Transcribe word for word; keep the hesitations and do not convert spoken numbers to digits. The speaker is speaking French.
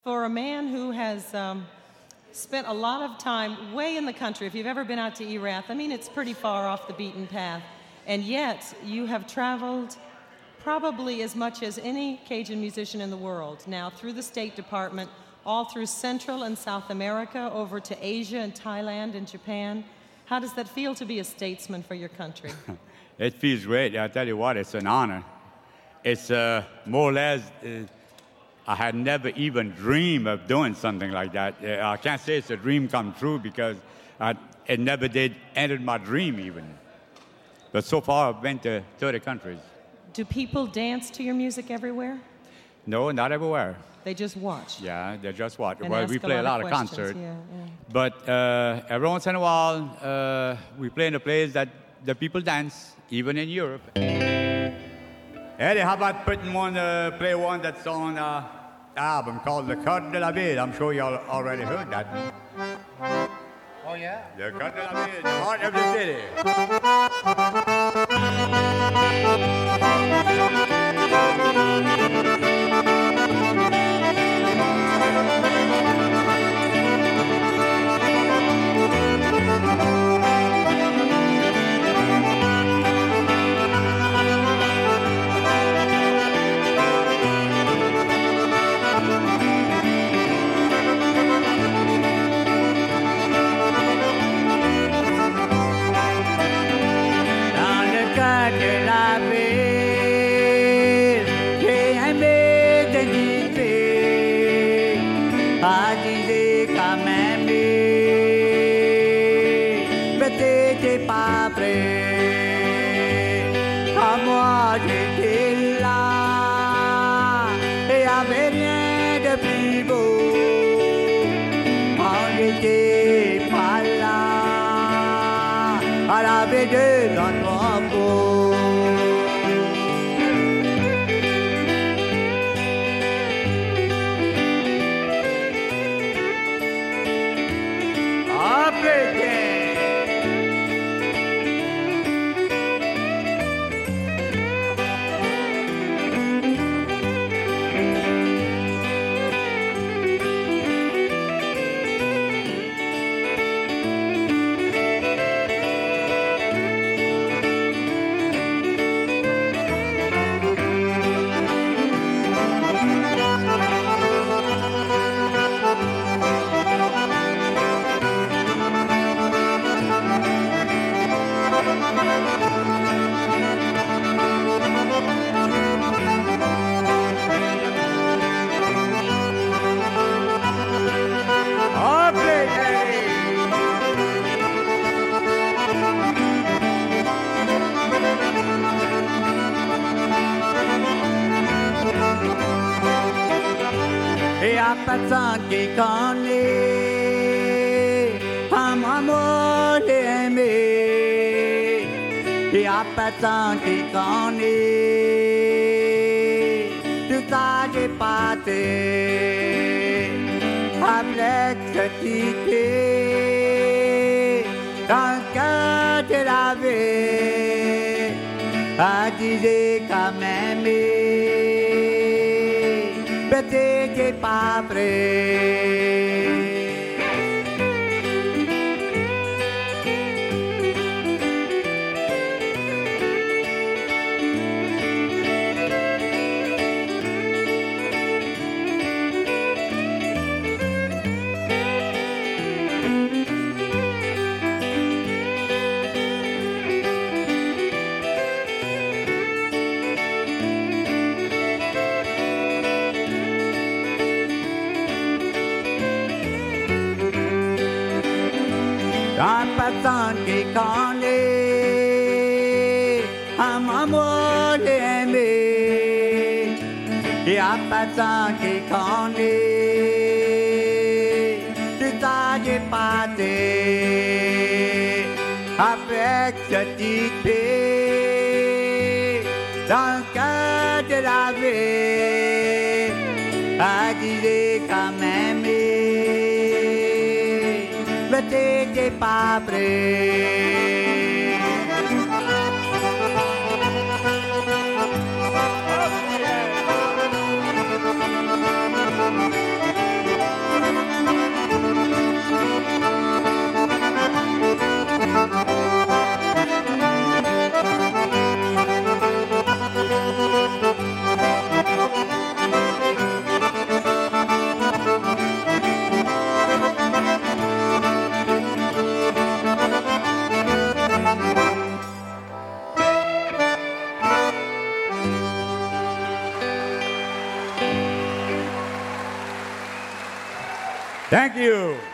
For a man who has um, spent a lot of time way in the country, if you've ever been out to Erath, I mean, it's pretty far off the beaten path. And yet, you have traveled probably as much as any Cajun musician in the world. Now, through the State Department, all through Central and South America, over to Asia and Thailand and Japan. How does that feel to be a statesman for your country? It feels great. I tell you what, it's an honor. It's uh, more or less... Uh, I had never even dreamed of doing something like that. Uh, I can't say it's a dream come true because I, it never did enter my dream even. But so far, I've been to thirty countries. Do people dance to your music everywhere? No, not everywhere. They just watch? Yeah, they just watch. And well, ask we play a lot of, of concerts. Yeah, yeah. But uh, every once in a while, uh, we play in a place that the people dance, even in Europe. Eddie, how about putting one, uh, play one that's on uh, album called Le Code de la Ville? I'm sure you all already heard that. Oh, yeah? Le Code de la Ville, the heart of the city. Qui connaît un amour aimé, il y a personne qui connaît tout ça j'ai passé avec cette idée dans le cœur de la vie à dire quand même. T'es pas prêt. Personne qui connaît un amour aimé, il y a personne qui connaît tout ça j'ai passé avec cette idée dans le cœur de la vie à dire quand même. T'es pas prêt. Thank you.